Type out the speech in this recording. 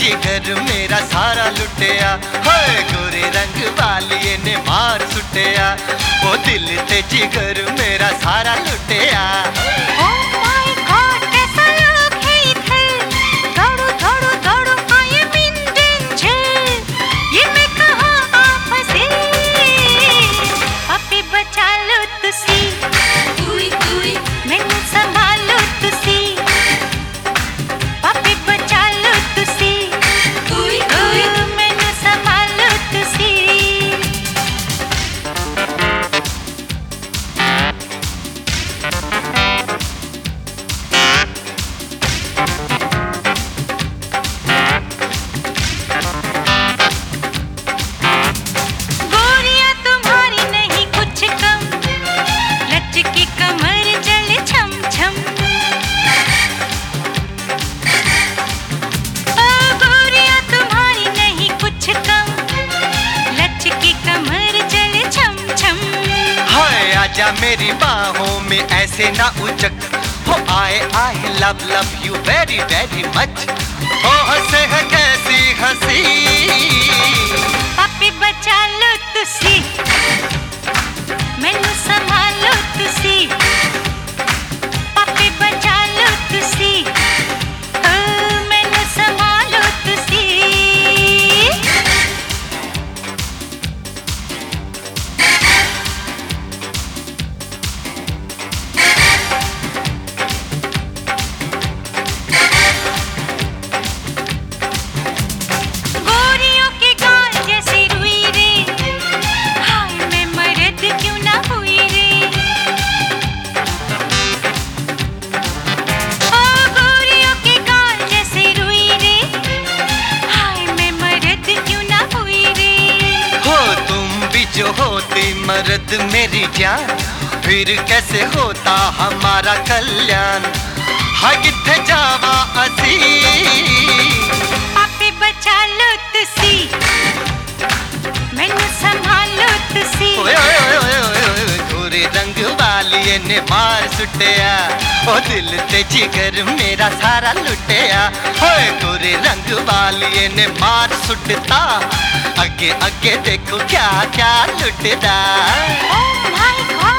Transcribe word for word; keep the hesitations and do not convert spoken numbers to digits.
जिगर मेरा सारा लुटिया, होए गोरे रंग वालिए ने मार सुटिया, वो दिल ते जिगर मेरा सारा लुटिया। आजा मेरी बाहों में ऐसे ना उचक, हो आए I love love you very very much, हो हंसे है कैसी हंसी, पापी बचा लो तुसी, मैनू संभालो तुसी, पापी बचा लो तुसी, मैनू संभालो तुसी। जो होती मर्द मेरी जान, फिर कैसे होता हमारा कल्याण, हाँ किथे जावा असी, पापी बचा लो तुसी, मैनू संभालो तुसी, ओए ओए ओए ओए ओए गोरे रंग वालिए ने मार सुटिया, ओ दिल ते जिगर मेरा सारा लुटिया, ओए गोरे रंग वालिए ने मार सुटता, अगे अगे देखो क्या क्या लुटदा। Oh my God!